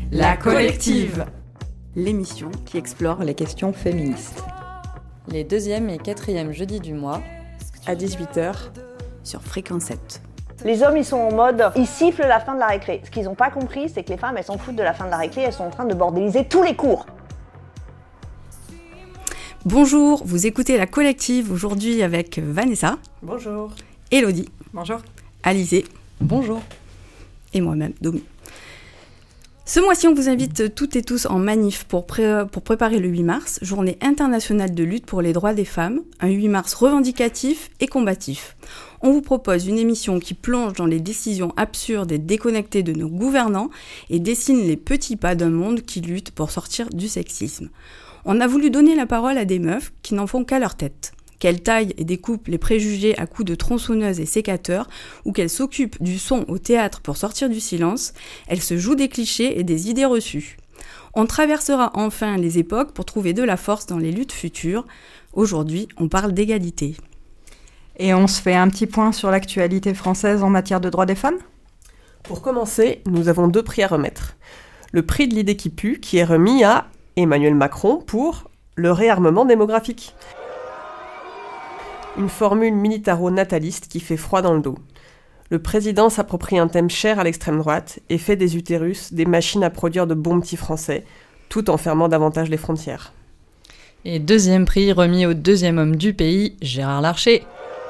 La Collective, l'émission qui explore les questions féministes. Les 2e et 4e jeudis du mois, à 18h, sur Fréquence 7. Les hommes, ils sont en mode, ils sifflent la fin de la récré. Ce qu'ils n'ont pas compris, c'est que les femmes, elles s'en foutent de la fin de la récré, elles sont en train de bordéliser tous les cours. Bonjour, vous écoutez La Collective aujourd'hui avec Vanessa. Bonjour. Élodie. Bonjour. Alizé. Bonjour. Et moi-même, Domi. Ce mois-ci, on vous invite toutes et tous en manif pour préparer le 8 mars, journée internationale de lutte pour les droits des femmes, un 8 mars revendicatif et combatif. On vous propose une émission qui plonge dans les décisions absurdes et déconnectées de nos gouvernants et dessine les petits pas d'un monde qui lutte pour sortir du sexisme. On a voulu donner la parole à des meufs qui n'en font qu'à leur tête. Qu'elles taillent et découpent les préjugés à coups de tronçonneuses et sécateurs, ou qu'elles s'occupent du son au théâtre pour sortir du silence, elles se jouent des clichés et des idées reçues. On traversera enfin les époques pour trouver de la force dans les luttes futures. Aujourd'hui, on parle d'égalité. Et on se fait un petit point sur l'actualité française en matière de droits des femmes ? Pour commencer, nous avons 2 prix à remettre. Le prix de l'idée qui pue, qui est remis à Emmanuel Macron pour le réarmement démographique. Une formule militaro-nataliste qui fait froid dans le dos. Le président s'approprie un thème cher à l'extrême droite et fait des utérus des machines à produire de bons petits Français, tout en fermant davantage les frontières. Et 2e prix remis au 2e homme du pays, Gérard Larcher.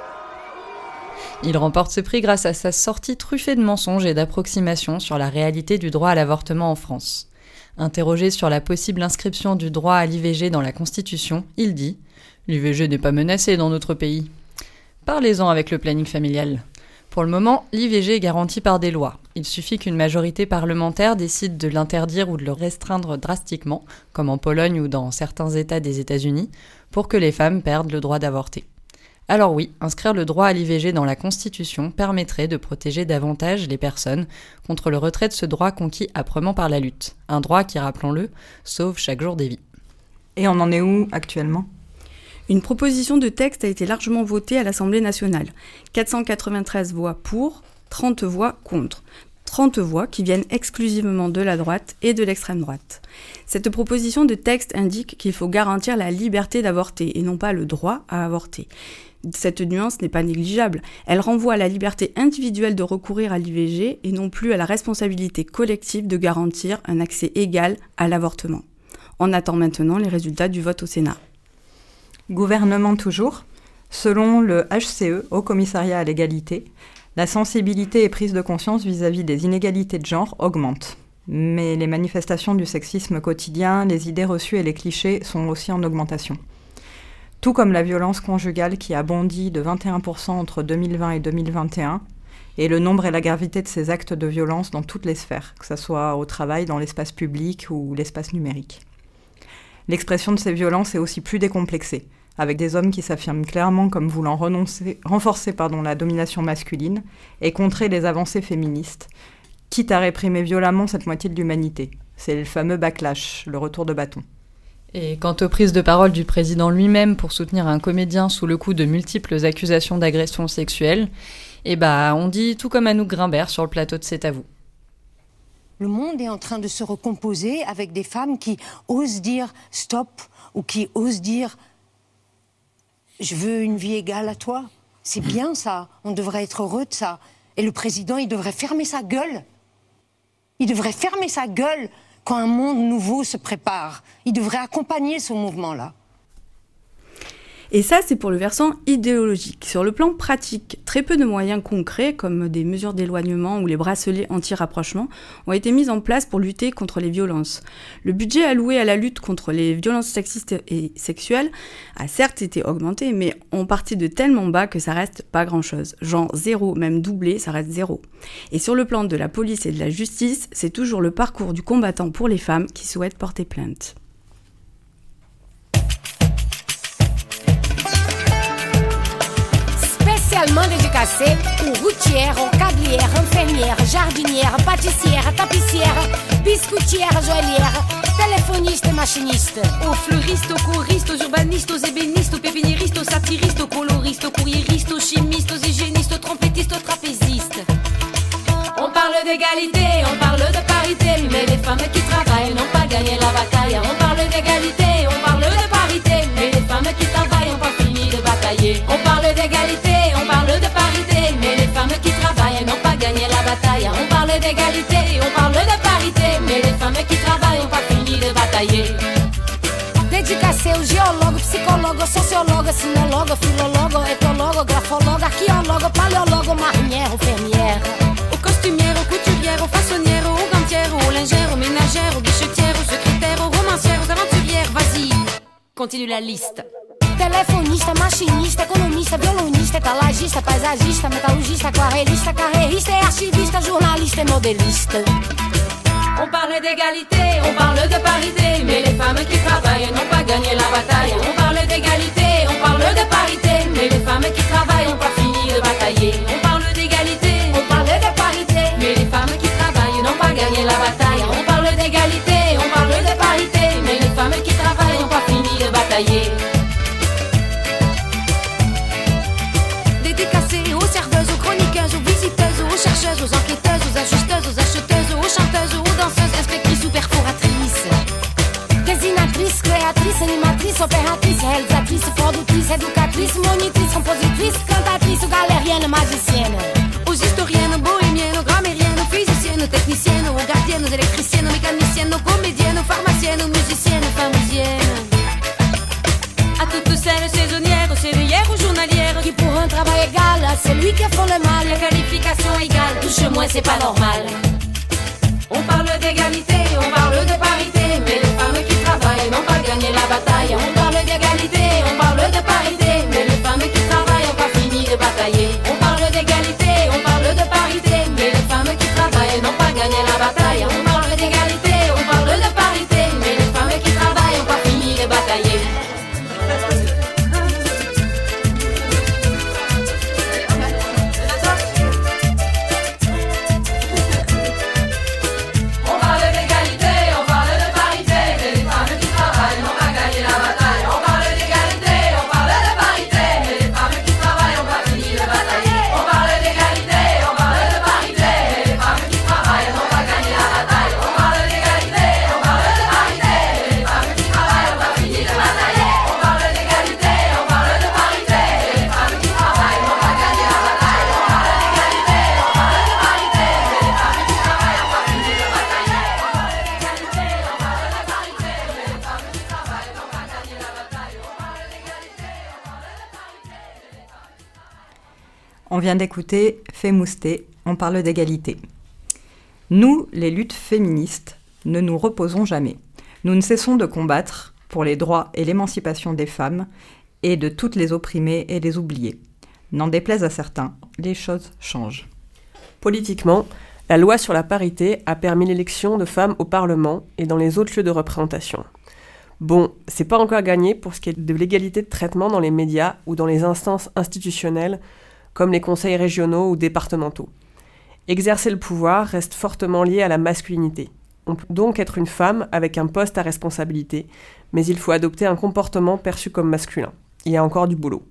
Il remporte ce prix grâce à sa sortie truffée de mensonges et d'approximations sur la réalité du droit à l'avortement en France. Interrogé sur la possible inscription du droit à l'IVG dans la Constitution, il dit « L'IVG n'est pas menacée dans notre pays. » Parlez-en avec le planning familial. Pour le moment, l'IVG est garantie par des lois. Il suffit qu'une majorité parlementaire décide de l'interdire ou de le restreindre drastiquement, comme en Pologne ou dans certains États des États-Unis, pour que les femmes perdent le droit d'avorter. Alors oui, inscrire le droit à l'IVG dans la Constitution permettrait de protéger davantage les personnes contre le retrait de ce droit conquis âprement par la lutte. Un droit qui, rappelons-le, sauve chaque jour des vies. Et on en est où actuellement ? Une proposition de texte a été largement votée à l'Assemblée nationale. 493 voix pour, 30 voix contre. 30 voix qui viennent exclusivement de la droite et de l'extrême droite. Cette proposition de texte indique qu'il faut garantir la liberté d'avorter et non pas le droit à avorter. Cette nuance n'est pas négligeable. Elle renvoie à la liberté individuelle de recourir à l'IVG et non plus à la responsabilité collective de garantir un accès égal à l'avortement. On attend maintenant les résultats du vote au Sénat. Gouvernement toujours. Selon le HCE, Haut Commissariat à l'égalité, la sensibilité et prise de conscience vis-à-vis des inégalités de genre augmentent. Mais les manifestations du sexisme quotidien, les idées reçues et les clichés sont aussi en augmentation. Tout comme la violence conjugale qui a bondi de 21% entre 2020 et 2021, et le nombre et la gravité de ces actes de violence dans toutes les sphères, que ce soit au travail, dans l'espace public ou l'espace numérique. L'expression de ces violences est aussi plus décomplexée, avec des hommes qui s'affirment clairement comme voulant renforcer la domination masculine et contrer les avancées féministes, quitte à réprimer violemment cette moitié de l'humanité. C'est le fameux backlash, le retour de bâton. Et quant aux prises de parole du président lui-même pour soutenir un comédien sous le coup de multiples accusations d'agression sexuelle, on dit tout comme Anouk Grimbert sur le plateau de C'est à vous. Le monde est en train de se recomposer avec des femmes qui osent dire stop ou qui osent dire je veux une vie égale à toi. C'est bien ça, on devrait être heureux de ça. Et le président, il devrait fermer sa gueule. Il devrait fermer sa gueule quand un monde nouveau se prépare. Il devrait accompagner ce mouvement-là. Et ça, c'est pour le versant idéologique. Sur le plan pratique, très peu de moyens concrets, comme des mesures d'éloignement ou les bracelets anti-rapprochement, ont été mis en place pour lutter contre les violences. Le budget alloué à la lutte contre les violences sexistes et sexuelles a certes été augmenté, mais on partait de tellement bas que ça reste pas grand-chose. Genre 0, même doublé, ça reste 0. Et sur le plan de la police et de la justice, c'est toujours le parcours du combattant pour les femmes qui souhaitent porter plainte. Spécialement dédicacé aux routières, aux câblières, infirmières, jardinières, pâtissières, tapissières, biscoutières, joaillières, téléphonistes et machinistes. Aux fleuristes, aux choristes, aux urbanistes, aux ébénistes, aux pépiniéristes, aux satiristes, aux coloristes, aux courriéristes, aux chimistes, aux hygiénistes, aux trompettistes, aux trapézistes. On parle d'égalité, on parle de parité, mais les femmes qui travaillent n'ont pas gagné la bataille. On parle d'égalité, on parle de parité, mais les femmes qui travaillent n'ont pas fini de batailler. On parle d'égalité, on parle de parité, mais les femmes qui travaillent n'ont pas gagné la bataille. On parle d'égalité, on parle de parité, mais les femmes qui travaillent n'ont pas fini de batailler. Dédicacé ao geólogo, psicólogo, sociólogo, sinologo, filólogo, etologo, grafologo, arqueólogo, paléologo, marinheiro, fermière. Au costumière, aux couturières, aux façonnières, aux gantières, aux lingères, aux ménagères, aux guichetières, aux secrétaires, aux romancières, aux aventurières. Vas-y, continue la liste. Telefonista, machinista, economista, violonista, etalagista, paisagista, metalurgista, aquarelista, carreirista, archivista, jornalista e modelista. On parle d'égalité, on parle de parité, mais les femmes qui travaillent n'ont pas gagné la bataille. On parle d'égalité, on parle de parité, mais les femmes qui travaillent n'ont pas fini de batailler. On parle d'égalité, on parle de parité, mais les femmes qui travaillent n'ont pas gagné la bataille. On parle d'égalité, on parle de parité, mais les femmes qui travaillent n'ont pas fini de batailler. Dédicacé aux serveuses, aux chroniqueuses, aux visiteuses, aux chercheuses, aux enquêteuses, aux ajusteuses, aux acheteuses, aux chanteuses, aux danseuses, inspectrices ou perforatrices. Dessinatrices, créatrices, animatrices, opératrices, réalisatrices, productrices, éducatrices, monitrices, compositrices, cantatrices, galériennes, magiciennes. Aux historiennes, bohémiennes, grammairiennes, physiciennes, techniciennes, aux gardiennes, aux électriciennes, aux mécaniciennes, aux comédiennes, aux pharmaciennes, aux musiciennes, aux pharmaciennes. À toutes celles saisonnières, aux sévillères, aux journalières, qui pour un travail égal à celui qui font le mal, la qualification égale, touche moins c'est pas normal. On parle d'égalité, on parle de parité, mais les femmes qui travaillent n'ont pas gagné la bataille. On parle d'égalité, on parle de parité, mais les femmes qui travaillent n'ont pas fini de batailler. On parle d'égalité, on parle de parité, mais les femmes qui travaillent n'ont pas gagné la bataille. On parle d'égalité, on parle de parité, mais les femmes qui travaillent n'ont pas fini de batailler. On vient d'écouter Fémousté, on parle d'égalité. Nous, les luttes féministes, ne nous reposons jamais. Nous ne cessons de combattre pour les droits et l'émancipation des femmes et de toutes les opprimées et les oubliées. N'en déplaise à certains, les choses changent. Politiquement, la loi sur la parité a permis l'élection de femmes au Parlement et dans les autres lieux de représentation. Bon, c'est pas encore gagné pour ce qui est de l'égalité de traitement dans les médias ou dans les instances institutionnelles comme les conseils régionaux ou départementaux. Exercer le pouvoir reste fortement lié à la masculinité. On peut donc être une femme avec un poste à responsabilité, mais il faut adopter un comportement perçu comme masculin. Il y a encore du boulot.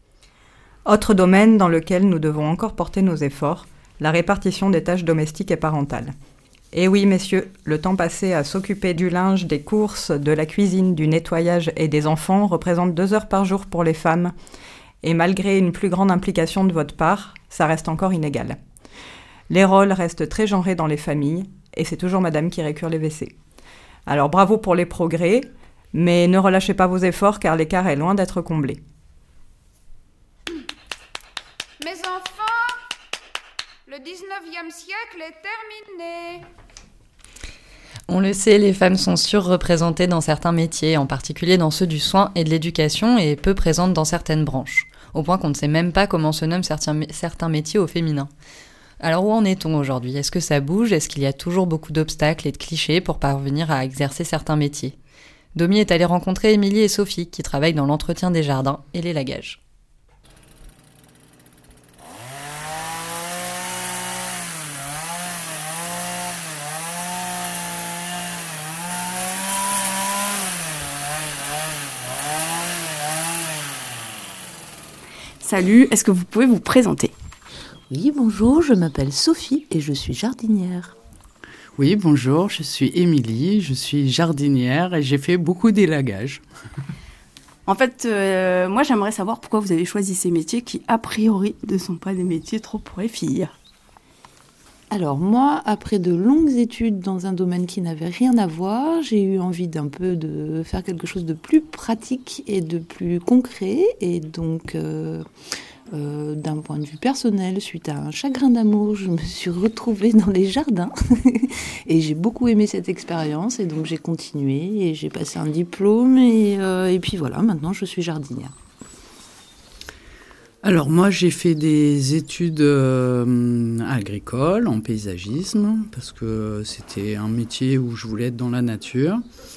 Autre domaine dans lequel nous devons encore porter nos efforts, la répartition des tâches domestiques et parentales. Et oui, messieurs, le temps passé à s'occuper du linge, des courses, de la cuisine, du nettoyage et des enfants représente 2 heures par jour pour les femmes. Et malgré une plus grande implication de votre part, ça reste encore inégal. Les rôles restent très genrés dans les familles, et c'est toujours madame qui récure les WC. Alors bravo pour les progrès, mais ne relâchez pas vos efforts car l'écart est loin d'être comblé. Mes enfants, le 19e siècle est terminé. On le sait, les femmes sont surreprésentées dans certains métiers, en particulier dans ceux du soin et de l'éducation, et peu présentes dans certaines branches, au point qu'on ne sait même pas comment se nomment certains métiers au féminin. Alors où en est-on aujourd'hui ? Est-ce que ça bouge ? Est-ce qu'il y a toujours beaucoup d'obstacles et de clichés pour parvenir à exercer certains métiers ? Domi est allée rencontrer Émilie et Sophie, qui travaillent dans l'entretien des jardins et l'élagage. Salut, est-ce que vous pouvez vous présenter ? Oui, bonjour, je m'appelle Sophie et je suis jardinière. Oui, bonjour, je suis Émilie, je suis jardinière et j'ai fait beaucoup d'élagage. En fait, moi j'aimerais savoir pourquoi vous avez choisi ces métiers qui, a priori, ne sont pas des métiers trop pour les filles. Alors moi, après de longues études dans un domaine qui n'avait rien à voir, j'ai eu envie d'un peu de faire quelque chose de plus pratique et de plus concret. Et donc, d'un point de vue personnel, suite à un chagrin d'amour, je me suis retrouvée dans les jardins. Et j'ai beaucoup aimé cette expérience. Et donc j'ai continué et j'ai passé un diplôme. Et puis voilà, maintenant je suis jardinière. Alors moi j'ai fait des études agricoles en paysagisme parce que c'était un métier où je voulais être dans la nature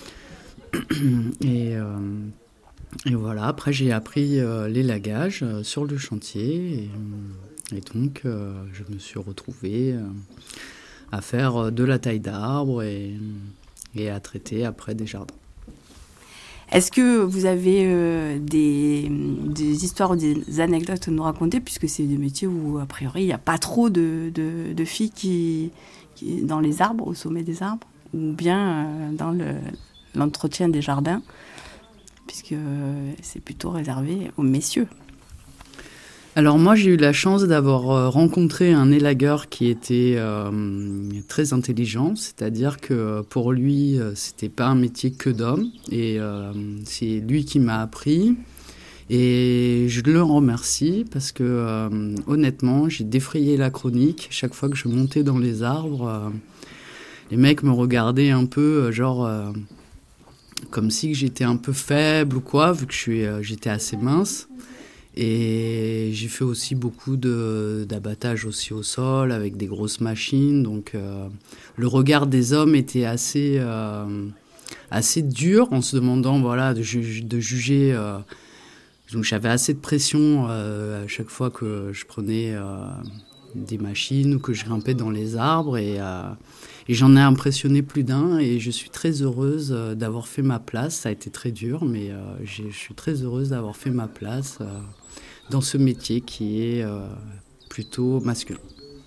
et voilà, après j'ai appris l'élagage sur le chantier et donc je me suis retrouvée à faire de la taille d'arbres et à traiter après des jardins. Est-ce que vous avez des histoires ou des anecdotes à nous raconter, puisque c'est des métiers où, a priori, il n'y a pas trop de filles qui dans les arbres, au sommet des arbres, ou bien dans l'entretien des jardins, puisque c'est plutôt réservé aux messieurs. Alors moi j'ai eu la chance d'avoir rencontré un élagueur qui était très intelligent, c'est-à-dire que pour lui c'était pas un métier que d'homme et c'est lui qui m'a appris et je le remercie parce que honnêtement j'ai défrayé la chronique chaque fois que je montais dans les arbres. Les mecs me regardaient un peu comme si j'étais un peu faible ou quoi vu que j'étais assez mince. Et j'ai fait aussi beaucoup d'abattage aussi au sol avec des grosses machines. Donc le regard des hommes était assez dur en se demandant de juger. Donc j'avais assez de pression à chaque fois que je prenais des machines ou que je grimpais dans les arbres. Et j'en ai impressionné plus d'un et je suis très heureuse d'avoir fait ma place. Ça a été très dur, mais je suis très heureuse d'avoir fait ma place dans ce métier qui est plutôt masculin.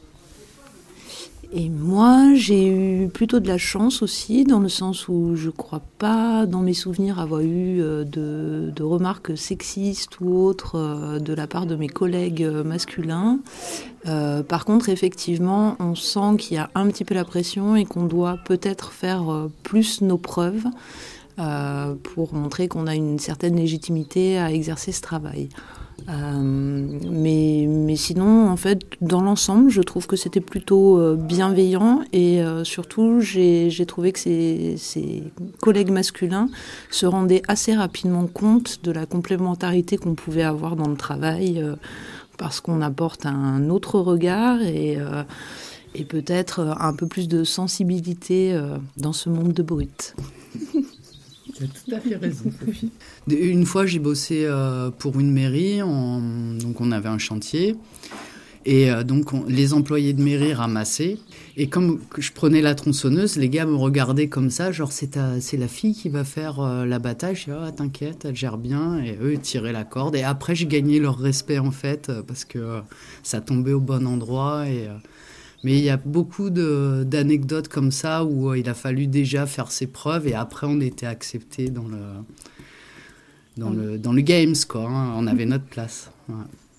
Et moi, j'ai eu plutôt de la chance aussi, dans le sens où je ne crois pas, dans mes souvenirs, avoir eu de remarques sexistes ou autres de la part de mes collègues masculins. Par contre, effectivement, on sent qu'il y a un petit peu la pression et qu'on doit peut-être faire plus nos preuves pour montrer qu'on a une certaine légitimité à exercer ce travail. Mais sinon, en fait, dans l'ensemble, je trouve que c'était plutôt bienveillant et surtout, j'ai trouvé que ces collègues masculins se rendaient assez rapidement compte de la complémentarité qu'on pouvait avoir dans le travail parce qu'on apporte un autre regard et peut-être un peu plus de sensibilité dans ce monde de brut. Tu as tout à fait raison, Sophie. Une fois, j'ai bossé pour une mairie, donc on avait un chantier, et donc les employés de mairie ramassaient, et comme je prenais la tronçonneuse, les gars me regardaient comme ça, genre c'est la fille qui va faire l'abattage, je dis, oh, t'inquiète, elle gère bien, et eux ils tiraient la corde, et après j'ai gagné leur respect en fait, parce que ça tombait au bon endroit, mais il y a beaucoup d'anecdotes comme ça où il a fallu déjà faire ses preuves et après on était accepté dans le games quoi. Hein. On avait notre place. Ouais.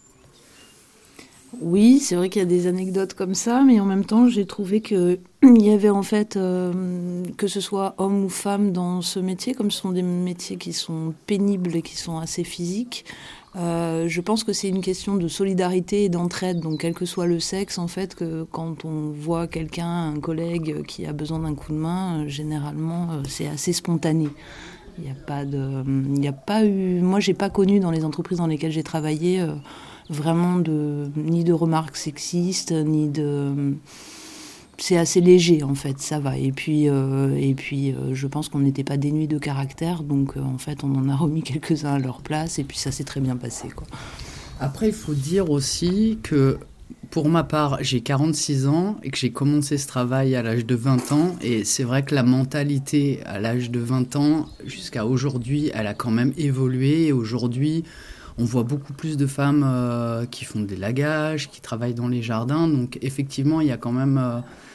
Oui, c'est vrai qu'il y a des anecdotes comme ça, mais en même temps, j'ai trouvé qu'il y avait en fait, que ce soit homme ou femme dans ce métier, comme ce sont des métiers qui sont pénibles et qui sont assez physiques, je pense que c'est une question de solidarité et d'entraide. Donc, quel que soit le sexe, en fait, que quand on voit quelqu'un, un collègue qui a besoin d'un coup de main, généralement, c'est assez spontané. Il n'y a pas eu... Moi, j'ai pas connu dans les entreprises dans lesquelles j'ai travaillé vraiment ni de remarques sexistes, ni de... C'est assez léger, en fait, ça va. Et puis je pense qu'on n'était pas dénués de caractère, donc en fait, on en a remis quelques-uns à leur place, et puis ça s'est très bien passé, quoi. Après, il faut dire aussi que, pour ma part, j'ai 46 ans et que j'ai commencé ce travail à l'âge de 20 ans, et c'est vrai que la mentalité à l'âge de 20 ans, jusqu'à aujourd'hui, elle a quand même évolué, et aujourd'hui... On voit beaucoup plus de femmes qui font de l'élagage, qui travaillent dans les jardins. Donc effectivement, il y a quand même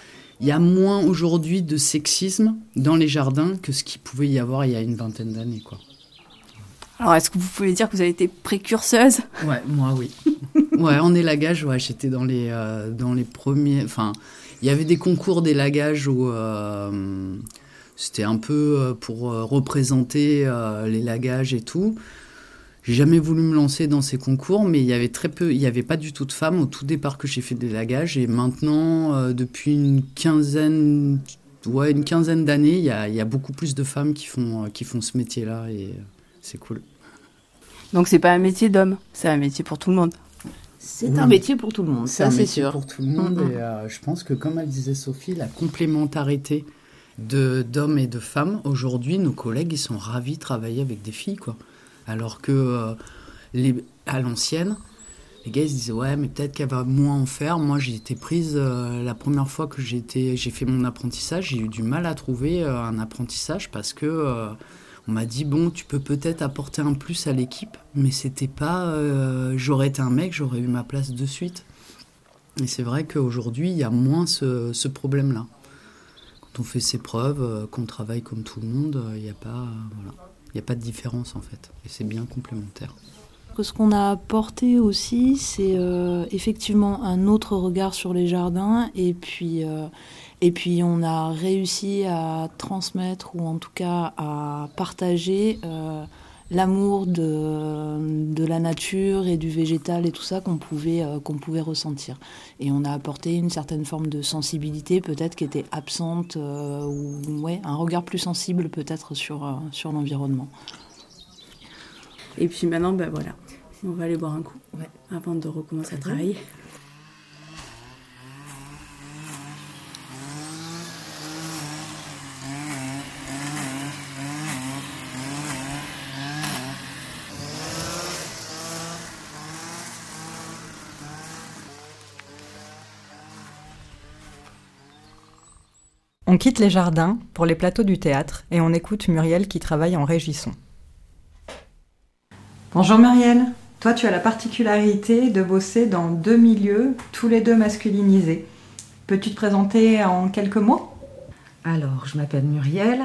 Il y a moins aujourd'hui de sexisme dans les jardins que ce qu'il pouvait y avoir il y a une vingtaine d'années, quoi. Alors, est-ce que vous pouvez dire que vous avez été précurseuse ? Ouais, moi, oui. Ouais, en élagage, ouais, j'étais dans les premiers... Enfin, il y avait des concours d'élagage où c'était un peu pour représenter l'élagage et tout. J'ai jamais voulu me lancer dans ces concours, mais il y avait très peu, il y avait pas du tout de femmes au tout départ que j'ai fait de l'élagage. Et maintenant, depuis une quinzaine d'années, il y a beaucoup plus de femmes qui font ce métier-là et c'est cool. Donc c'est pas un métier d'homme, c'est un métier pour tout le monde. C'est un métier pour tout le monde, ça c'est sûr. Pour tout le monde et je pense que comme elle disait Sophie, la complémentarité d'hommes et de femmes, aujourd'hui nos collègues ils sont ravis de travailler avec des filles, quoi. Alors que à l'ancienne, les gars ils se disaient ouais mais peut-être qu'elle va moins en faire. Moi j'ai été prise la première fois que j'ai fait mon apprentissage, j'ai eu du mal à trouver un apprentissage parce que on m'a dit, bon, tu peux peut-être apporter un plus à l'équipe, mais c'était pas... j'aurais été un mec, j'aurais eu ma place de suite. Et c'est vrai qu'aujourd'hui, il y a moins ce problème-là. Quand on fait ses preuves, qu'on travaille comme tout le monde, il n'y a pas de différence, en fait. Et c'est bien complémentaire. Ce qu'on a apporté aussi, c'est effectivement un autre regard sur les jardins et puis on a réussi à transmettre ou en tout cas à partager l'amour de la nature et du végétal et tout ça qu'on pouvait ressentir. Et on a apporté une certaine forme de sensibilité peut-être qui était absente ou un regard plus sensible peut-être sur l'environnement. Et puis maintenant, voilà, on va aller boire un coup avant de recommencer à travailler. On quitte les jardins pour les plateaux du théâtre et on écoute Muriel qui travaille en régie son. Bonjour Muriel, toi tu as la particularité de bosser dans 2 milieux, tous les 2 masculinisés. Peux-tu te présenter en quelques mots ? Alors, je m'appelle Muriel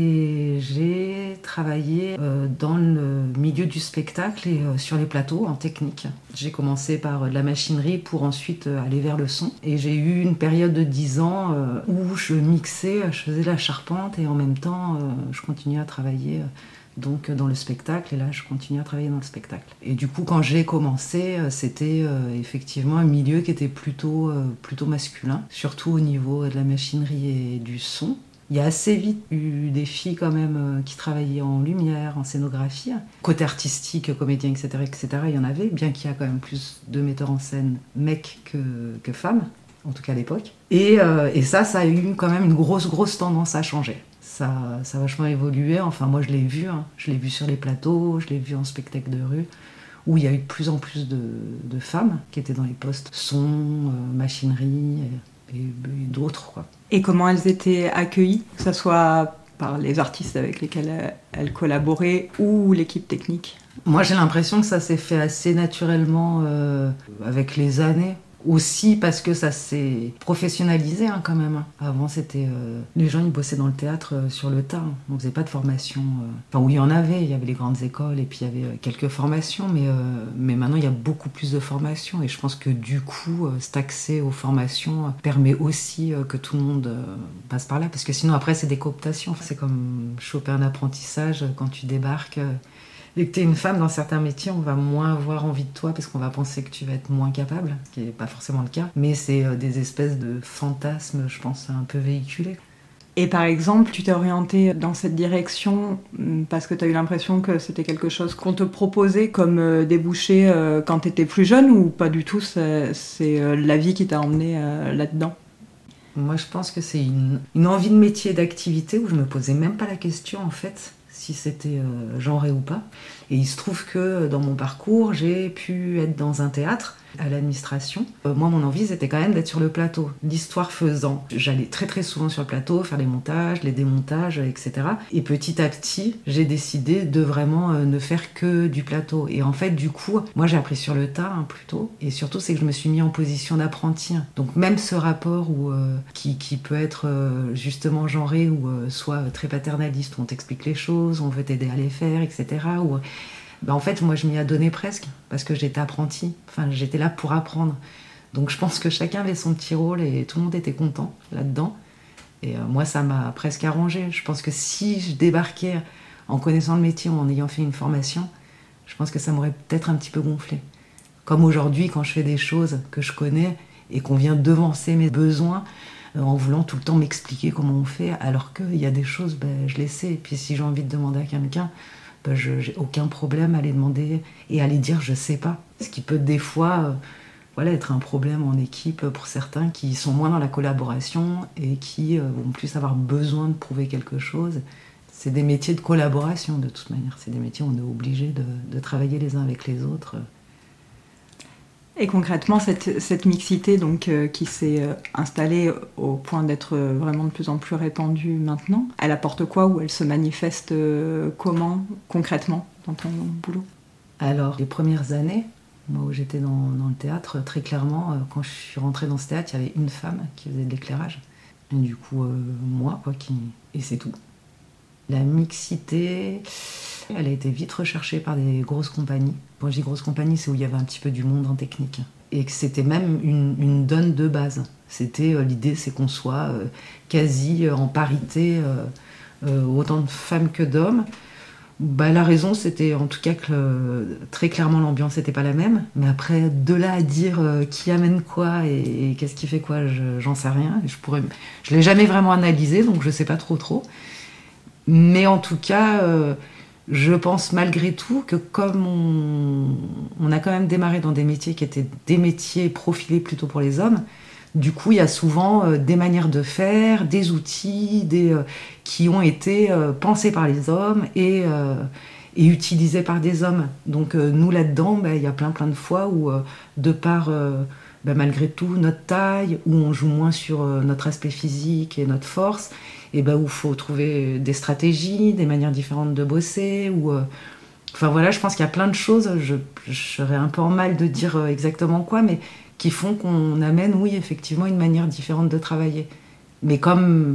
et j'ai travaillé dans le milieu du spectacle et sur les plateaux en technique. J'ai commencé par de la machinerie pour ensuite aller vers le son. Et j'ai eu une période de 10 ans où je mixais, je faisais la charpente et en même temps je continuais à travailler donc dans le spectacle. Et là, je continue à travailler dans le spectacle. Et du coup, quand j'ai commencé, c'était effectivement un milieu qui était plutôt masculin, surtout au niveau de la machinerie et du son. Il y a assez vite eu des filles quand même qui travaillaient en lumière, en scénographie. Côté artistique, comédien, etc., il y en avait, bien qu'il y a quand même plus de metteurs en scène mecs que femmes, en tout cas à l'époque. Et ça a eu quand même une grosse tendance à changer. Ça a vachement évolué, enfin moi je l'ai vu sur les plateaux, je l'ai vu en spectacle de rue, où il y a eu de plus en plus de femmes qui étaient dans les postes son, machinerie et d'autres, quoi. Et comment elles étaient accueillies, que ce soit par les artistes avec lesquels elles collaboraient ou l'équipe technique ? Moi j'ai l'impression que ça s'est fait assez naturellement avec les années. Aussi parce que ça s'est professionnalisé quand même. Avant, c'était les gens ils bossaient dans le théâtre sur le tas. On faisait pas de formation. Enfin, où il y en avait. Il y avait les grandes écoles et puis il y avait quelques formations. Mais maintenant, il y a beaucoup plus de formations. Et je pense que du coup, cet accès aux formations permet aussi que tout le monde passe par là. Parce que sinon, après, c'est des cooptations. C'est comme choper un apprentissage quand tu débarques. Et que tu es une femme dans certains métiers, on va moins avoir envie de toi parce qu'on va penser que tu vas être moins capable, ce qui n'est pas forcément le cas. Mais c'est des espèces de fantasmes, je pense, un peu véhiculés. Et par exemple, tu t'es orientée dans cette direction parce que tu as eu l'impression que c'était quelque chose qu'on te proposait comme débouché quand tu étais plus jeune ou pas du tout, c'est la vie qui t'a emmenée là-dedans ? Moi, je pense que c'est une envie de métier, d'activité où je me posais même pas la question, en fait, si c'était genré ou pas. Et il se trouve que dans mon parcours, j'ai pu être dans un théâtre, à l'administration. Moi, mon envie, c'était quand même d'être sur le plateau. L'histoire faisant, j'allais très très souvent sur le plateau, faire les montages, les démontages, etc. Et petit à petit, j'ai décidé de vraiment ne faire que du plateau. Et en fait, du coup, moi, j'ai appris sur le tas, plutôt. Et surtout, c'est que je me suis mis en position d'apprenti. Donc même ce rapport qui peut être justement genré, ou soit très paternaliste, où on t'explique les choses, on veut t'aider à les faire, etc. Ou en fait, moi, je m'y adonnais presque, parce que j'étais apprentie. Enfin, j'étais là pour apprendre. Donc, je pense que chacun avait son petit rôle et tout le monde était content là-dedans. Et moi, ça m'a presque arrangé. Je pense que si je débarquais en connaissant le métier ou en ayant fait une formation, je pense que ça m'aurait peut-être un petit peu gonflé. Comme aujourd'hui, quand je fais des choses que je connais et qu'on vient devancer mes besoins, en voulant tout le temps m'expliquer comment on fait, alors qu'il y a des choses, je les sais. Et puis, si j'ai envie de demander à quelqu'un, j'ai aucun problème à les demander et à les dire je sais pas. Ce qui peut des fois être un problème en équipe pour certains qui sont moins dans la collaboration et qui vont plus avoir besoin de prouver quelque chose. C'est des métiers de collaboration de toute manière. C'est des métiers où on est obligé de travailler les uns avec les autres. Et concrètement, cette mixité donc, qui s'est installée au point d'être vraiment de plus en plus répandue maintenant, elle apporte quoi ou elle se manifeste comment concrètement dans ton boulot ? Alors, les premières années, moi où j'étais dans le théâtre, très clairement, quand je suis rentrée dans ce théâtre, il y avait une femme qui faisait de l'éclairage. Et du coup, moi, et c'est tout. La mixité, elle a été vite recherchée par des grosses compagnies. Quand je dis grosses compagnies, c'est où il y avait un petit peu du monde en technique. Et que c'était même une donne de base. C'était l'idée, c'est qu'on soit quasi en parité, autant de femmes que d'hommes. La raison, c'était en tout cas que très clairement l'ambiance n'était pas la même. Mais après, de là à dire qui amène quoi et qu'est-ce qui fait quoi, j'en sais rien. Je l'ai jamais vraiment analysé, donc je sais pas trop. Mais en tout cas, je pense malgré tout que comme on a quand même démarré dans des métiers qui étaient des métiers profilés plutôt pour les hommes, du coup, il y a souvent des manières de faire, des outils qui ont été pensés par les hommes et utilisés par des hommes. Donc nous, là-dedans, il y a plein de fois où, de par malgré tout notre taille, où on joue moins sur notre aspect physique et notre force, et où il faut trouver des stratégies, des manières différentes de bosser. Je pense qu'il y a plein de choses, je serais un peu en mal de dire exactement quoi, mais qui font qu'on amène, oui, effectivement, une manière différente de travailler. Mais comme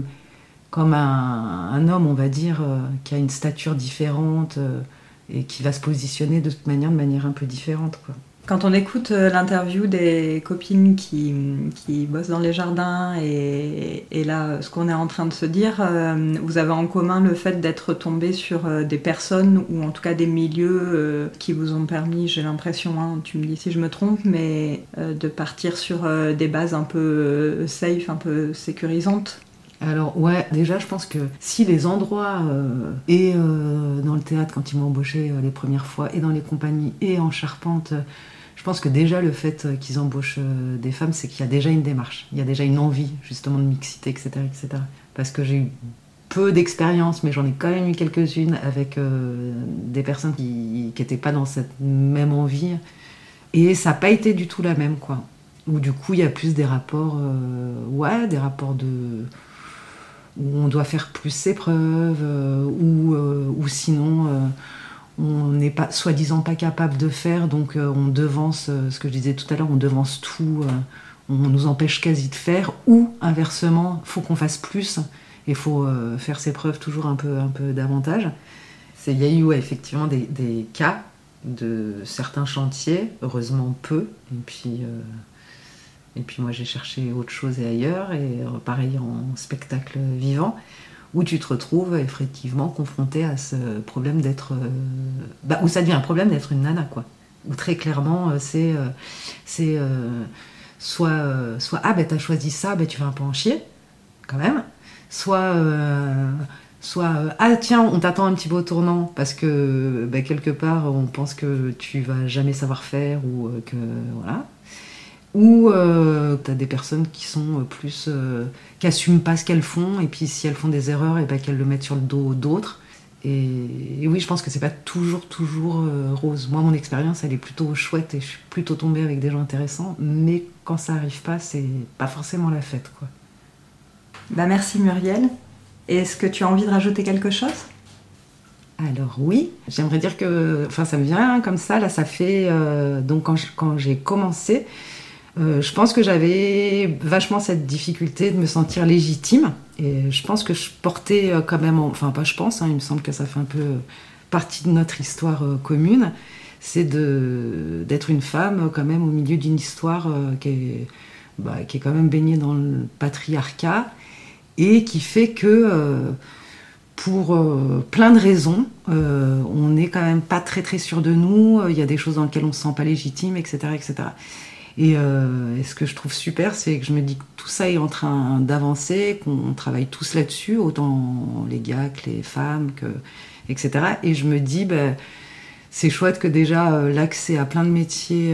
un homme, on va dire, qui a une stature différente et qui va se positionner de toute manière, de manière un peu différente, quoi. Quand on écoute l'interview des copines qui bossent dans les jardins et là, ce qu'on est en train de se dire, vous avez en commun le fait d'être tombé sur des personnes ou en tout cas des milieux qui vous ont permis, j'ai l'impression, tu me dis si je me trompe, mais de partir sur des bases un peu safe, un peu sécurisantes. Alors ouais, déjà je pense que si les endroits et dans le théâtre quand ils m'ont embauché les premières fois et dans les compagnies et en charpente, je pense que déjà le fait qu'ils embauchent des femmes, c'est qu'il y a déjà une démarche, il y a déjà une envie justement de mixité, etc. Parce que j'ai eu peu d'expérience, mais j'en ai quand même eu quelques-unes avec des personnes qui n'étaient pas dans cette même envie, et ça n'a pas été du tout la même, quoi. Où du coup il y a plus des rapports, des rapports où on doit faire plus ses preuves, ou sinon on n'est pas, soi-disant pas capable de faire, donc on devance, ce que je disais tout à l'heure, on devance tout, on nous empêche quasi de faire, ou inversement, il faut qu'on fasse plus, et il faut faire ses preuves toujours un peu davantage. Il y a eu effectivement des cas de certains chantiers, heureusement peu, et puis moi j'ai cherché autre chose et ailleurs, et pareil en spectacle vivant, où tu te retrouves effectivement confronté à ce problème d'être... où ça devient un problème d'être une nana, quoi. Où très clairement c'est soit t'as choisi ça, tu vas un peu en chier, quand même, soit tiens, on t'attend un petit peu au tournant parce que quelque part on pense que tu vas jamais savoir faire, ou que voilà. Ou t'as des personnes qui sont plus qui assument pas ce qu'elles font, et puis si elles font des erreurs, et qu'elles le mettent sur le dos d'autres, Et oui, je pense que c'est pas toujours rose. Moi, mon expérience, elle est plutôt chouette et je suis plutôt tombée avec des gens intéressants. Mais quand ça arrive pas, c'est pas forcément la fête, quoi. Merci Muriel. Est-ce que tu as envie de rajouter quelque chose ? Alors oui, j'aimerais dire que, ça me vient comme ça, là ça fait, donc quand j'ai commencé, je pense que j'avais vachement cette difficulté de me sentir légitime, et je pense que je portais quand même, pas je pense, il me semble que ça fait un peu partie de notre histoire commune, c'est d'être une femme quand même au milieu d'une histoire qui est quand même baignée dans le patriarcat, et qui fait que... pour plein de raisons, on n'est quand même pas très très sûr de nous, il y a des choses dans lesquelles on ne se sent pas légitime, etc. etc. Et ce que je trouve super, c'est que je me dis que tout ça est en train d'avancer, qu'on travaille tous là-dessus, autant les gars que les femmes, etc. Et je me dis, c'est chouette que déjà l'accès à plein de métiers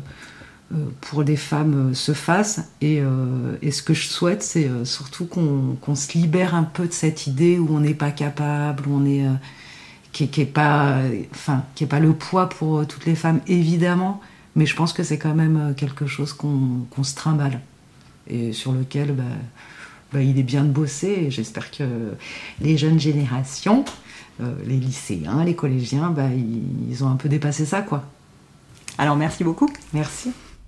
pour des femmes se fasse, et ce que je souhaite, c'est surtout qu'on se libère un peu de cette idée où on n'est pas capable, où on est qui est pas le poids pour toutes les femmes, évidemment, mais je pense que c'est quand même quelque chose qu'on se trimballe et sur lequel il est bien de bosser, et j'espère que les jeunes générations, les lycéens, les collégiens, ils ont un peu dépassé ça, quoi. Alors merci beaucoup. Merci.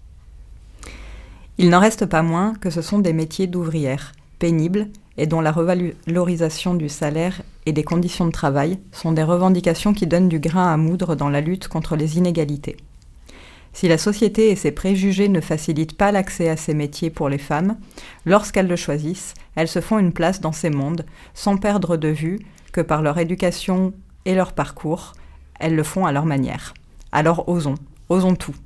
Il n'en reste pas moins que ce sont des métiers d'ouvrières, pénibles, et dont la revalorisation du salaire et des conditions de travail sont des revendications qui donnent du grain à moudre dans la lutte contre les inégalités. Si la société et ses préjugés ne facilitent pas l'accès à ces métiers pour les femmes, lorsqu'elles le choisissent, elles se font une place dans ces mondes, sans perdre de vue que par leur éducation et leur parcours, elles le font à leur manière. Alors osons tout.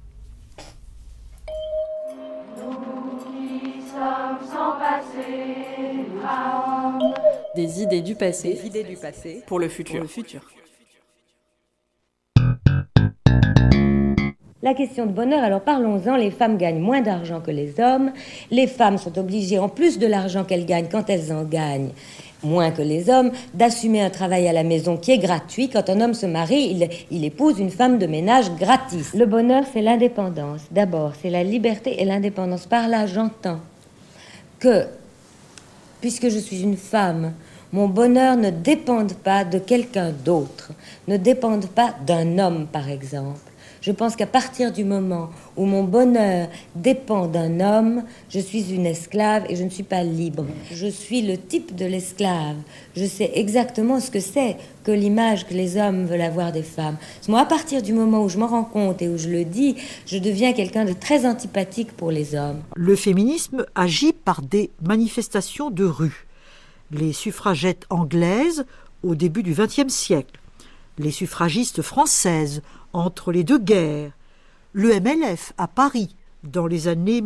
Des idées du passé, pour le futur. La question de bonheur, alors parlons-en, les femmes gagnent moins d'argent que les hommes, les femmes sont obligées, en plus de l'argent qu'elles gagnent, quand elles en gagnent, moins que les hommes, d'assumer un travail à la maison qui est gratuit. Quand un homme se marie, il épouse une femme de ménage gratis. Le bonheur, c'est l'indépendance. D'abord, c'est la liberté et l'indépendance. Par là, j'entends que, puisque je suis une femme, mon bonheur ne dépend pas de quelqu'un d'autre, ne dépend pas d'un homme, par exemple. Je pense qu'à partir du moment où mon bonheur dépend d'un homme, je suis une esclave et je ne suis pas libre. Je suis le type de l'esclave. Je sais exactement ce que c'est que l'image que les hommes veulent avoir des femmes. Moi, à partir du moment où je m'en rends compte et où je le dis, je deviens quelqu'un de très antipathique pour les hommes. Le féminisme agit par des manifestations de rue. Les suffragettes anglaises au début du XXe siècle, les suffragistes françaises entre les deux guerres, le MLF à Paris dans les années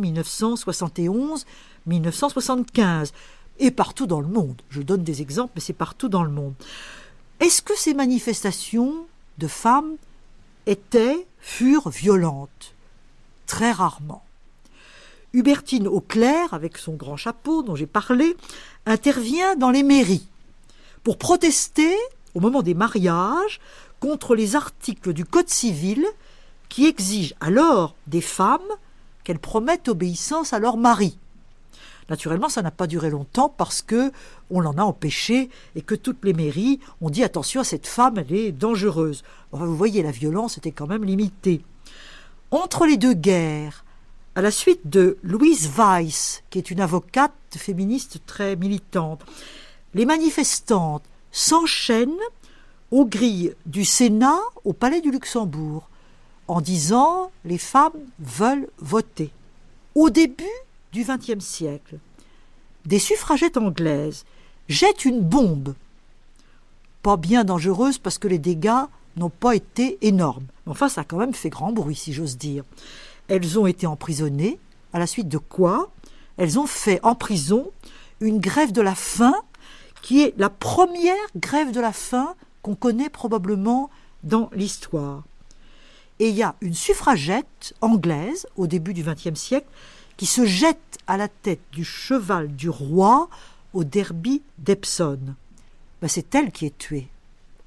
1971-1975 et partout dans le monde. Je donne des exemples, mais c'est partout dans le monde. Est-ce que ces manifestations de femmes furent violentes? Très rarement. Hubertine Auclair, avec son grand chapeau dont j'ai parlé, intervient dans les mairies pour protester, au moment des mariages, contre les articles du Code civil qui exigent alors des femmes qu'elles promettent obéissance à leur mari. Naturellement, ça n'a pas duré longtemps parce que on l'en a empêché et que toutes les mairies ont dit attention à cette femme, elle est dangereuse. Enfin, vous voyez, la violence était quand même limitée. Entre les deux guerres, à la suite de Louise Weiss, qui est une avocate féministe très militante, les manifestantes s'enchaînent aux grilles du Sénat au Palais du Luxembourg en disant « les femmes veulent voter ». Au début du XXe siècle, des suffragettes anglaises jettent une bombe, pas bien dangereuse parce que les dégâts n'ont pas été énormes. Enfin, ça a quand même fait grand bruit, si j'ose dire. Elles ont été emprisonnées, à la suite de quoi elles ont fait en prison une grève de la faim qui est la première grève de la faim qu'on connaît probablement dans l'histoire. Et il y a une suffragette anglaise, au début du XXe siècle, qui se jette à la tête du cheval du roi au derby d'Epsom. C'est elle qui est tuée.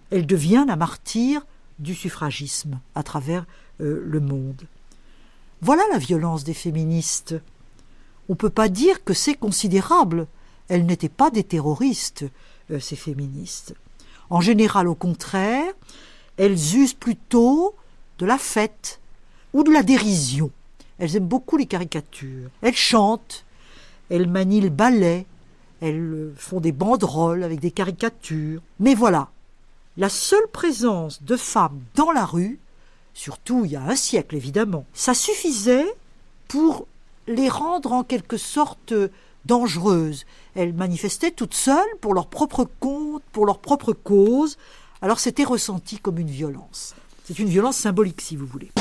Elle devient la martyre du suffragisme à travers le monde. Voilà la violence des féministes. On ne peut pas dire que c'est considérable. Elles n'étaient pas des terroristes, ces féministes. En général, au contraire, elles usent plutôt de la fête ou de la dérision. Elles aiment beaucoup les caricatures. Elles chantent, elles manient le ballet, elles font des banderoles avec des caricatures. Mais voilà, la seule présence de femmes dans la rue, surtout il y a un siècle évidemment, ça suffisait pour les rendre en quelque sorte dangereuses. Elles manifestaient toutes seules pour leur propre compte, pour leur propre cause. Alors c'était ressenti comme une violence. C'est une violence symbolique si vous voulez.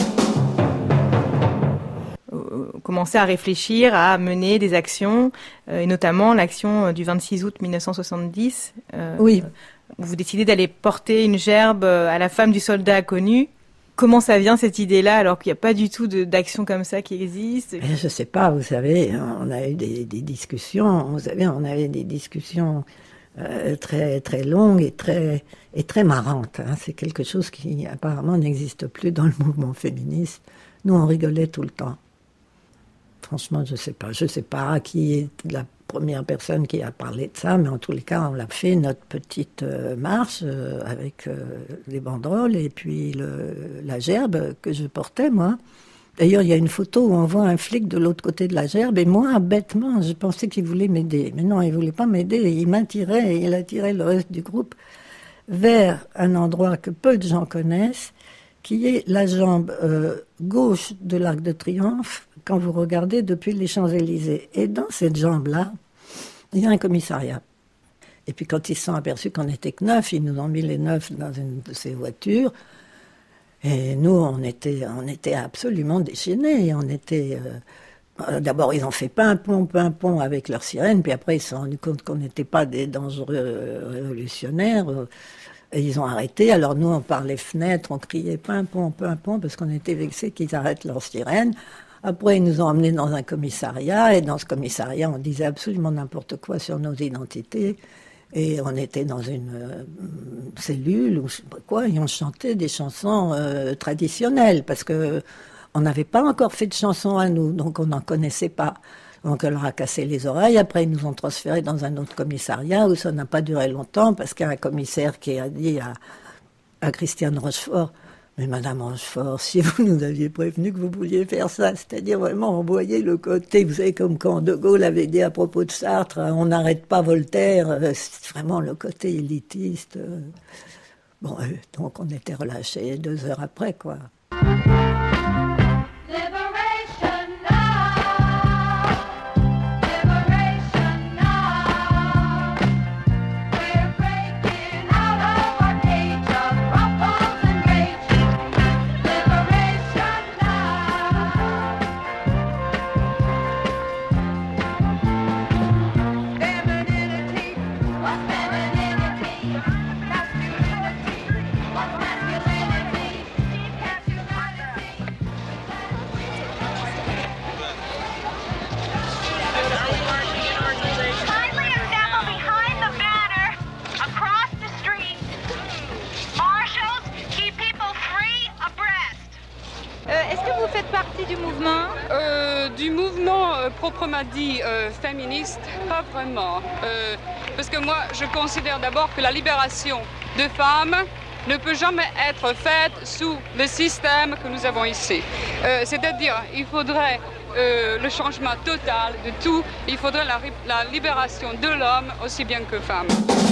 Commencer à réfléchir, à mener des actions, et notamment l'action du 26 août 1970. Oui. Où vous décidez d'aller porter une gerbe à la femme du soldat inconnu. Comment ça vient cette idée-là alors qu'il n'y a pas du tout d'action comme ça qui existe? Je ne sais pas, vous savez, on a eu des discussions, vous savez, on avait des discussions très, très longues et très marrantes. Hein. C'est quelque chose qui apparemment n'existe plus dans le mouvement féministe. Nous, on rigolait tout le temps. Franchement, je sais pas qui est la première personne qui a parlé de ça, mais en tous les cas, on l'a fait, notre petite marche avec les banderoles et puis la gerbe que je portais, moi. D'ailleurs, il y a une photo où on voit un flic de l'autre côté de la gerbe, et moi, bêtement, je pensais qu'il voulait m'aider. Mais non, il voulait pas m'aider, il m'attirait, et il attirait le reste du groupe vers un endroit que peu de gens connaissent, qui est la jambe gauche de l'Arc de Triomphe, quand vous regardez depuis les Champs-Élysées. Et dans cette jambe-là, il y a un commissariat. Et puis quand ils se sont aperçus qu'on était que 9, ils nous ont mis les 9 dans une de ces voitures. Et nous, on était absolument déchaînés. On était... d'abord, ils ont fait pimpon avec leur sirène, puis après, ils se sont rendus compte qu'on n'était pas des dangereux révolutionnaires. Et ils ont arrêté. Alors nous, par les fenêtres, on criait pimpon, parce qu'on était vexés qu'ils arrêtent leur sirène. Après, ils nous ont emmenés dans un commissariat, et dans ce commissariat, on disait absolument n'importe quoi sur nos identités. Et on était dans une cellule, ou je sais pas quoi, et on chantait des chansons traditionnelles, parce que on n'avait pas encore fait de chansons à nous, donc on n'en connaissait pas. Donc on leur a cassé les oreilles. Après, ils nous ont transférés dans un autre commissariat, où ça n'a pas duré longtemps, parce qu'il y a un commissaire qui a dit à Christiane Rochefort: mais Madame Rochefort, si vous nous aviez prévenu que vous pouviez faire ça, c'est-à-dire vraiment envoyer le côté, vous savez, comme quand De Gaulle avait dit à propos de Sartre, on n'arrête pas Voltaire, c'est vraiment le côté élitiste. Bon, donc on était relâchés 2 heures après, quoi. Proprement dit féministe, pas vraiment. Parce que moi, je considère d'abord que la libération de femmes ne peut jamais être faite sous le système que nous avons ici. C'est-à-dire, il faudrait le changement total de tout. Il faudrait la libération de l'homme aussi bien que femme.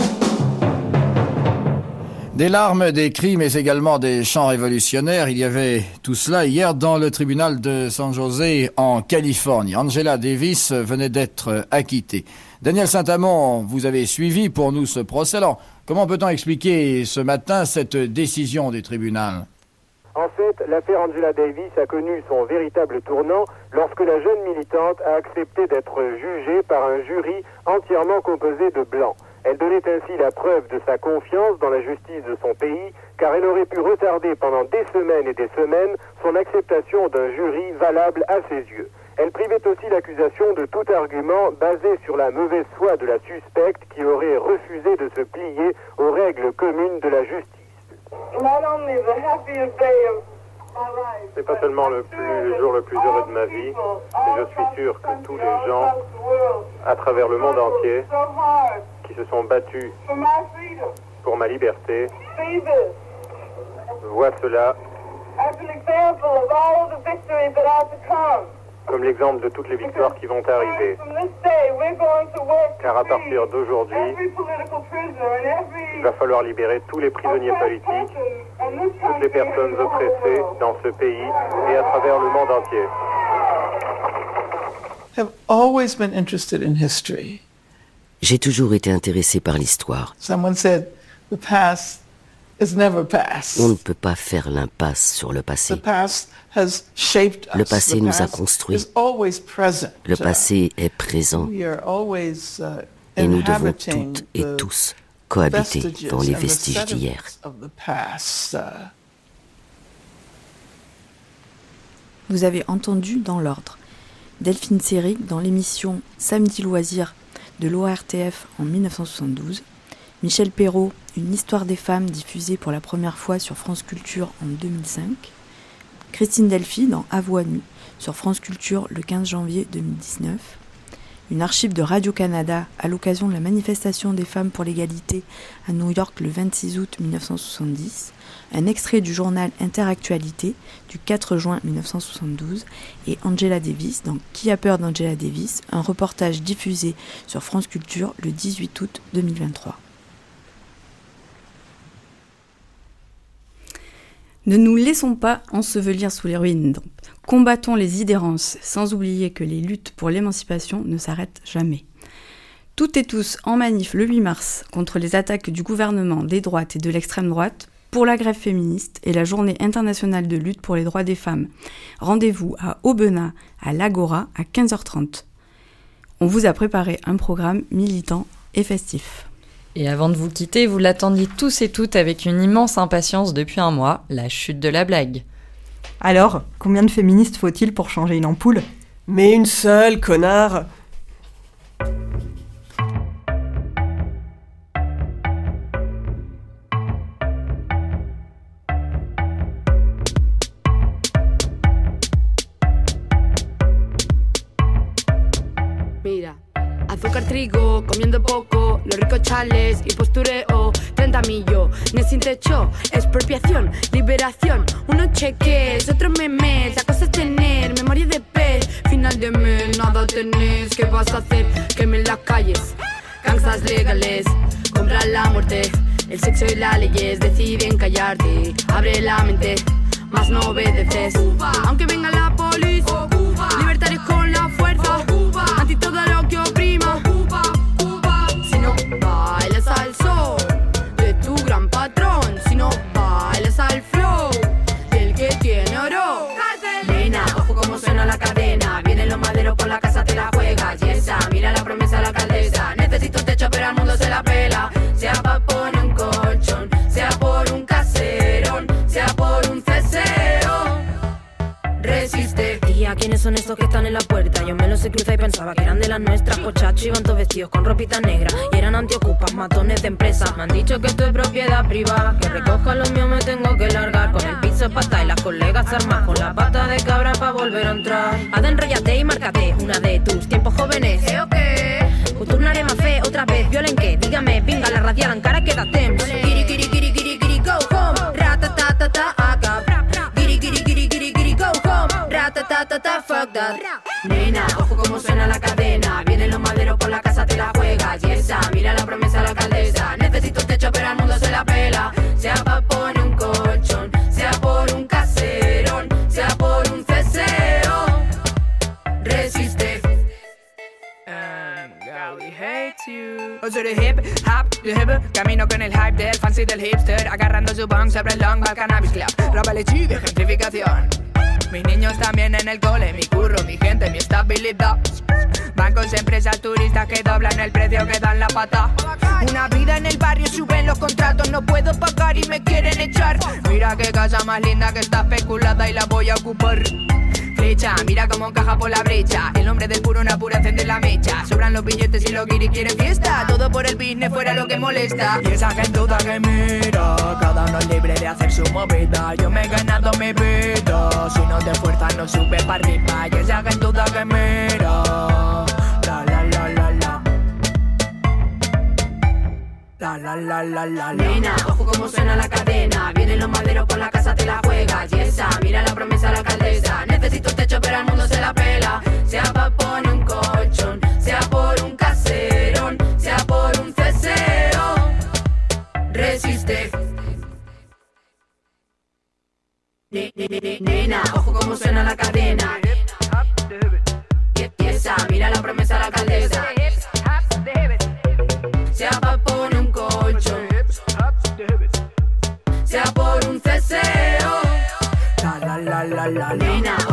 Des larmes, des cris, mais également des chants révolutionnaires. Il y avait tout cela hier dans le tribunal de San José en Californie. Angela Davis venait d'être acquittée. Daniel Saint-Amand, vous avez suivi pour nous ce procès. Alors, comment peut-on expliquer ce matin cette décision du tribunal? En fait, l'affaire Angela Davis a connu son véritable tournant lorsque la jeune militante a accepté d'être jugée par un jury entièrement composé de blancs. Elle donnait ainsi la preuve de sa confiance dans la justice de son pays, car elle aurait pu retarder pendant des semaines et des semaines son acceptation d'un jury valable à ses yeux. Elle privait aussi l'accusation de tout argument basé sur la mauvaise foi de la suspecte qui aurait refusé de se plier aux règles communes de la justice. C'est pas seulement le jour le plus heureux de ma vie, mais je suis sûr que tous les gens à travers le monde entier qui se sont battus pour ma liberté voient cela comme l'exemple de toutes les victoires qui vont arriver. Car à partir d'aujourd'hui, il va falloir libérer tous les prisonniers politiques, toutes les personnes oppressées dans ce pays et à travers le monde entier. Have always been interested in history. J'ai toujours été intéressé par l'histoire. Someone said, the past is never past. On ne peut pas faire l'impasse sur le passé. The past has shaped us. Le passé The nous a past construits. is always present. Le passé est présent. We are always, et nous devons inhabiting toutes et the tous cohabiter vestiges dans les and the vestiges d'hier. sediments of the past. Vous avez entendu dans l'ordre Delphine Seyrig dans l'émission Samedi Loisirs de l'ORTF en 1972, Michel Perrault, Une histoire des femmes diffusée pour la première fois sur France Culture en 2005, Christine Delphi dans À voix nue sur France Culture le 15 janvier 2019, une archive de Radio-Canada à l'occasion de la manifestation des femmes pour l'égalité à New York le 26 août 1970, un extrait du journal Interactualité du 4 juin 1972 et Angela Davis dans Qui a peur d'Angela Davis, un reportage diffusé sur France Culture le 18 août 2023. Ne nous laissons pas ensevelir sous les ruines. Combattons les idérances, sans oublier que les luttes pour l'émancipation ne s'arrêtent jamais. Toutes et tous en manif le 8 mars contre les attaques du gouvernement, des droites et de l'extrême droite, pour la grève féministe et la journée internationale de lutte pour les droits des femmes. Rendez-vous à Aubenas, à l'Agora, à 15h30. On vous a préparé un programme militant et festif. Et avant de vous quitter, vous l'attendiez tous et toutes avec une immense impatience depuis un mois, la chute de la blague. Alors, combien de féministes faut-il pour changer une ampoule ? Mais une seule, connard. Mira, azúcar, trigo, comiendo poco, los ricos chales y postureo, 30 millo, no sin techo, expropiación, liberación, unos cheques, otros memes, la cosa es tener memoria de pez, final de mes, nada tenés, ¿qué vas a hacer? Quemen las calles, gangstas legales, comprar la muerte, el sexo y las leyes deciden callarte, abre la mente, más no obedeces, aunque venga la policía, libertarios con la fuerza, anti todo lo que oprima, si no bailas al sol de tu gran patrón, si no bailas al flow del que tiene oro. Nena, ojo como suena la cadena, vienen los maderos por la casa, te la juegas, y esa, mira la promesa de la alcaldesa, necesito un techo pero al mundo se la pela, sea pa' poner un colchón, sea por un caserón, sea por un ceseo. Resiste. ¿Y a quiénes son estos que están en la puerta? Yo me los he cruzado y pensaba que eran de las nuestras. Pochachos iban todos vestidos con ropita negra y eran antiocupas, matones de empresa. Me han dicho que esto es propiedad privada, que recoja lo mío me tengo que largar. Con el piso pata y las colegas armas con la pata de cabra pa' volver a entrar. Haz enrollate y márcate una de tus tiempos jóvenes. ¿Eh o qué? Uturnaré más fe otra vez, violen que, dígame, venga la radial encara queda temps. Kiri kiri kiri kiri kiri go home, ratatatata acá. Kiri kiri kiri kiri kiri go home, ratatatata fuck that. Nena, ojo como suena la cadena, vienen los maderos por la casa, te la juegas, y esa, mira la promesa de la alcaldesa, necesito un techo pero al mundo se la pela, sea pa' poner un colchón, sea por un caserón, sea por un ceseo. Resiste. We hate you. Uso de hip hop, de hip, camino con el hype del fancy del hipster, agarrando su bong sobre el long al cannabis club, roba lechuga, gentrificación. Mis niños también en el cole, mi curro, mi gente, mi estabilidad. Bancos, empresas, turistas que doblan el precio que dan la pata. Una vida en el barrio, suben los contratos, no puedo pagar y me quieren echar. Mira qué casa más linda que está especulada y la voy a ocupar. hecha. Mira cómo encaja por la brecha. El hombre del puro una pura encende la mecha. Sobran los billetes y los guiris quieren fiesta. Todo por el business fuera lo que molesta. Y esa gentuza que mira, cada uno es libre de hacer su movida. Yo me he ganado mi vida. Si no te esfuerzas no subes para arriba. Y esa gentuza que mira, la la la la la. La la la la la la. Nena, ojo como suena la cadena. Vienen los maderos por la casa, te la juegas. Y esa, mira la promesa a la alcaldesa. Necesito un techo pero al mundo se la pela. Sea pa' poner un colchón, sea por un caserón, sea por un ceseo. Resiste. Nena, ojo como suena la cadena. Y esa, mira la promesa a la alcaldesa. Sea pa' poner un colchón, sea por un ceseo. La la la la la. Nena,